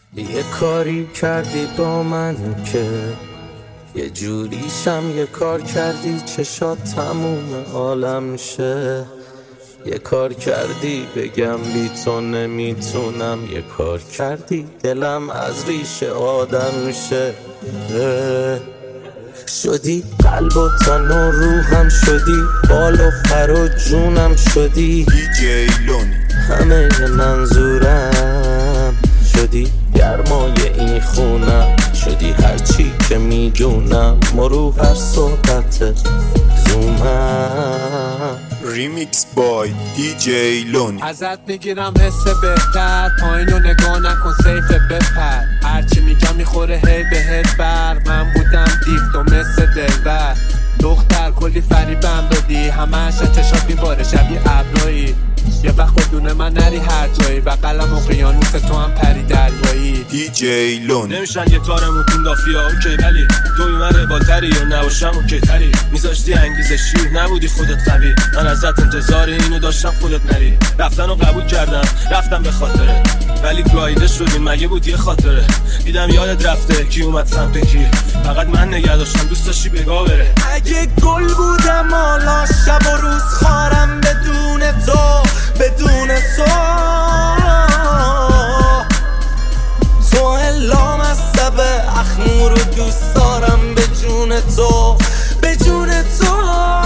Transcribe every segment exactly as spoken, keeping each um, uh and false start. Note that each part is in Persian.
یه کاری کردی با من که یه جوریشم، یه کار کردی چشات تموم عالم شه. یه کار کردی بگم بی تو نمیتونم، یه کار کردی دلم از ریشه آدم شه. شدی قلب و تن و روحم، شدی بال و پر و جونم، شدی دی جی لونی همه منظورم، شدی گرمای این خونم، شدی هرچی که میدونم مرو هر صحبت زومم. ریمیکس بای دی جی لونی. ازت میگیرم حس بهتر، پایینو نگاه نکن سیف بپر، هرچی میگم میخوره هی بهت بر. من بودم دیو تو مثل دلبر، دختر کلی فریبم دادی، همه چشات میباره شبیه ابرایی. یه وقت بدون من نری هر جایی، بقلم اقیانوس تو هم پری دریایی. دی جی لونی. نمیشن یه تارمون تون دافیا اوکی، ولی توی من رباتری یا نباشم اوکی تری. میذاشتی انگیزشی نبودی خودت قوی، من ازت انتظار اینو داشتم خودت نری. رفتن رو قبول کردم رفتم به خاطره، ولی گاییده شدیم مگه بود یه خاطره. دیدم یادت رفته کی اومد سمت کی، فقط من نگه داشتم دوست داشتی بگاه بره. اگه گل بودم حالا شب و روز خارم بدون تو، بدون تو تو الا مصب اخمور و دوست دارم به جون تو، به جون تو.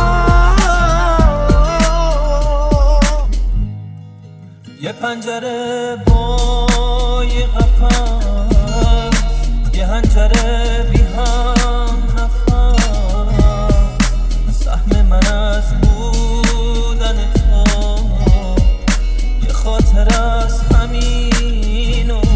یه پنجره با یه قفص، یه هنجره بی هم نفس، سهم من از بودن تو یه خاطر از همین و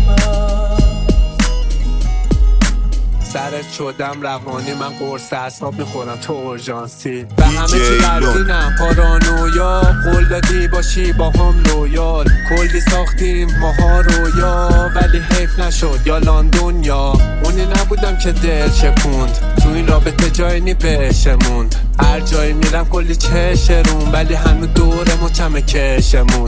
سرت شدم روانی، من قرص اعصاب میخورم تو اورژانسی. به همه چی بدینم پارانویا، قول دادی باشی با هم لویال. کلی ساختیم ماها رویا، ولی حیف نشد یا لاندون یا اونی نبودم که دل شکوند. تو این رابطه جایی نی بهشموند، هر جایی میرم کلی چشرون، ولی هنو دوره مچم کشمود.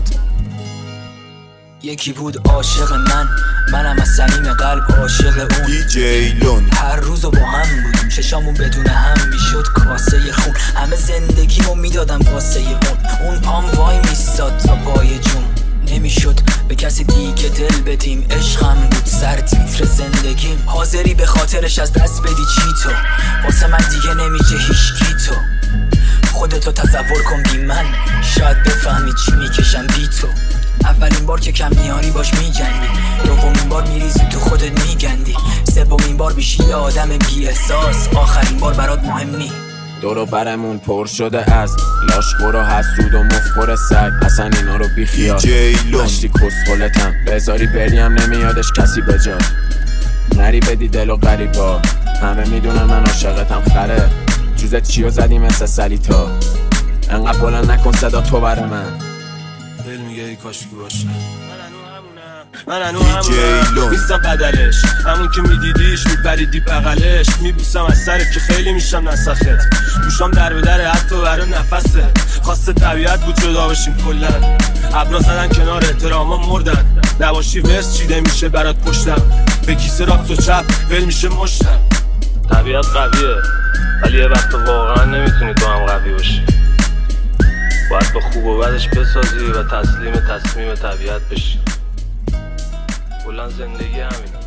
یکی بود عاشق من، منم از صمیم قلب عاشق اون. دی جی لونی. هر روزو با هم بودیم، چشامون بدون هم میشد کاسه خون. همه زندگیمو میدادم واسه اون، اون پام وای میستاد تا پای جون. نمیشد به کسی دیگه دل بدیم، عشقم بود سر تیتر زندگیم. حاضری به خاطرش از دست بدی چی تو، واسه من دیگه نمیشه هیشکی تو. خودتو تصور کن بی من، شاید بفهمی چی میکشم بی تو. اولین بار که کم میاری باش میجنگی، دومین بار میریزی تو خودت میگندی، سومین بار میشی یه آدم بی احساس، آخرین بار برات مهم نی. دورو برمون پر شده از لاشخور و حسود و مفخور سگ، اصلا اینا رو بی خیال. دی جی لونی. مشتی کسخلتم بذاری بریم نمیادش کسی بجا، نری بدی دل و غریبا. همه میدونن من عاشقتم خره، جوزت چیو زدی مثل سلیتا. انقدر بلند نکن صدا تو بر من، دل میگه ای کاشکی باشه. من هنو همونم نیستم بدلش، همون که میدیدیش میپریدی بغلش. میبوسم از سرت که خیلی میشم نسخت، گوشام در به در حتی برای نفسه. خواسته طبیعت بود جدا بشیم کلن، ابرا زدن کنار احتراما مردن. نباشی ورس چیده میشه برات پشتم، به کیسه راست و چپ ول میشه مشتم. طبیعت قویه ولی یه وقت واقعا نمیتونی تو هم قوی باشی، باید با خوب و بدش بسازی و تسلیم تصمیم طبیعت بشی. کلن زندگی همینه.